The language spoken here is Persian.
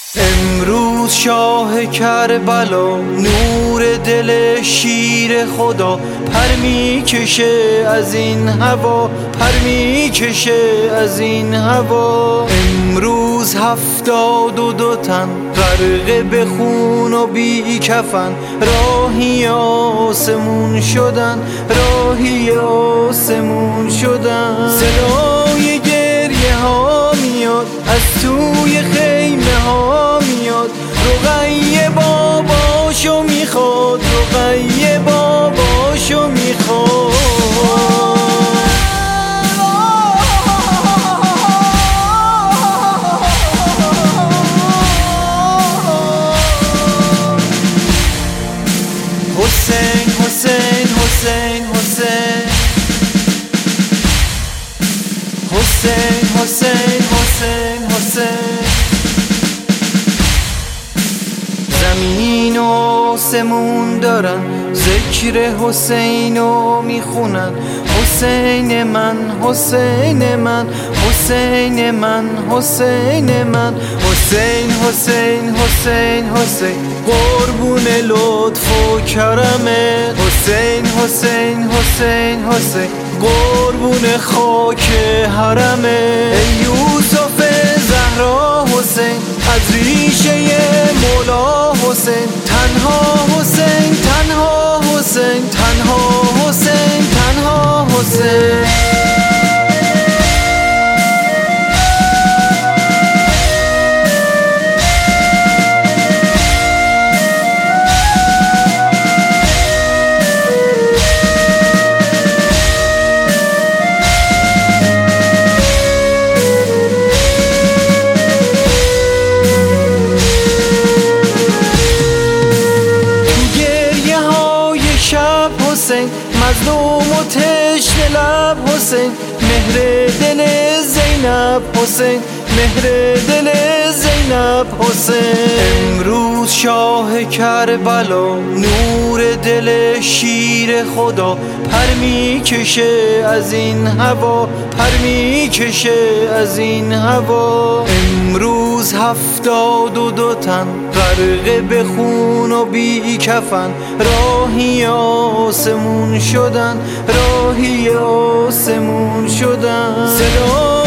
امروز شاه کربلا نور دل شیر خدا پر میکشه از این هوا، پر میکشه از این هوا. امروز 72 تن غرقه به خون و بی کفن راهی آسمون شدن، راهی آسمون شدن. صدای گریه ها میاد از توی خیمه ها میاد، رقیه باباشو میخواد، رقیه باباشو میخواد. حسین حسین حسین حسین حسین حسین حسین حسین. زمین و آسمون دارن ذکر حسینو میخونن. حسین من، حسین من، حسین من، حسین من. حسین حسین حسین حسین قربون لطف و کرمت. حسین حسین حسین حسین قربون خاک حرمت. ای یوسف زهرا حسین از ریشه مولا حسین. تنها حسین، تنها حسین، تنها حسین، تنها حسین. حسین مظلوم و تشنه لب حسین، مهر دل زینب حسین، مهر دل زینب حسین. امروز شاه کربلا نور دل شیر خدا پر میکشه از این هوا، پر میکشه از این هوا. امروز 72 تن غرقه به خون و بی کفن راهی آسمون شدن، راهی آسمون شدن.